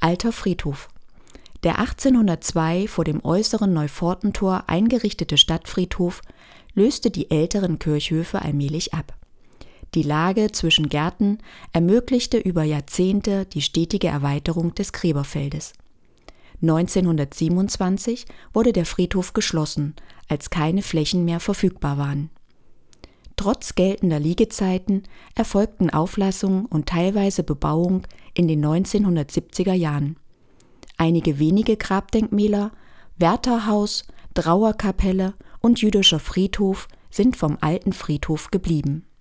Alter Friedhof. Der 1802 vor dem äußeren Neupfortentor eingerichtete Stadtfriedhof löste die älteren Kirchhöfe allmählich ab. Die Lage zwischen Gärten ermöglichte über Jahrzehnte die stetige Erweiterung des Gräberfeldes. 1927 wurde der Friedhof geschlossen, als keine Flächen mehr verfügbar waren. Trotz geltender Liegezeiten erfolgten Auflassung und teilweise Bebauung in den 1970er Jahren. Einige wenige Grabdenkmäler, Wärterhaus, Trauerkapelle und jüdischer Friedhof sind vom alten Friedhof geblieben.